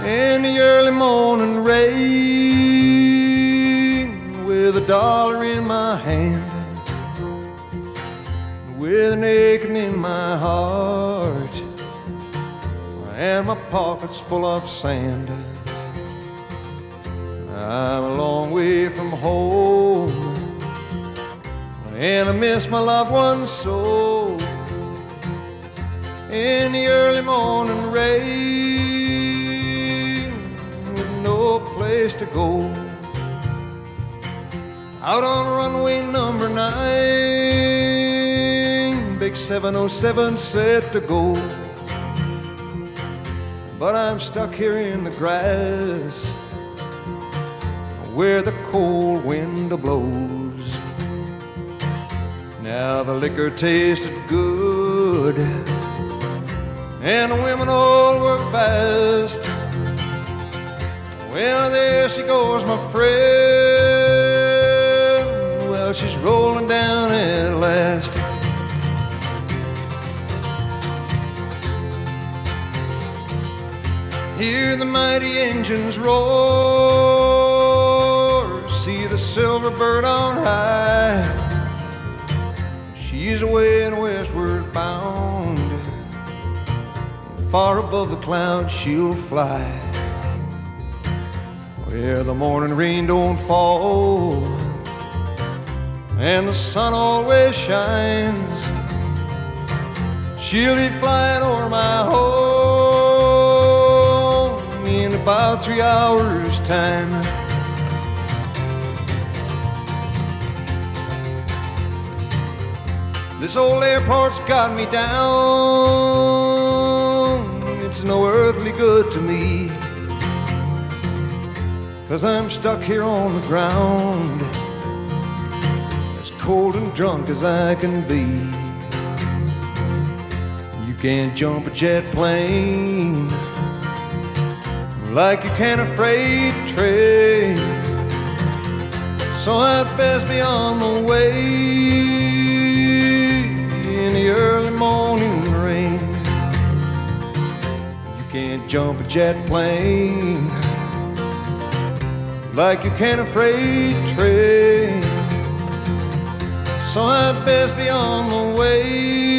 in the early morning rain, with $1 in my hand, with an aching in my heart, and my pockets full of sand. I'm a long way from home, and I miss my loved ones so. In the early morning rain, with no place to go, out on runway number 9, big 707 set to go. But I'm stuck here in the grass, where the cold wind blows. Now the liquor tasted good, and the women all were fast. Well, there she goes, my friend. Well, she's rolling down at last. Hear the mighty engines roar, see the silver bird on high. She's away and westward bound, far above the clouds she'll fly, where the morning rain don't fall and the sun always shines. She'll be flying over my home in about 3 hours' time. This old airport's got me down, it's no earthly good to me, 'cause I'm stuck here on the ground, as cold and drunk as I can be. You can't jump a jet plane like you can a freight train, so I'd best be on the way in the early morning rain. You can't jump a jet plane like you can a freight train, so I'd best be on the way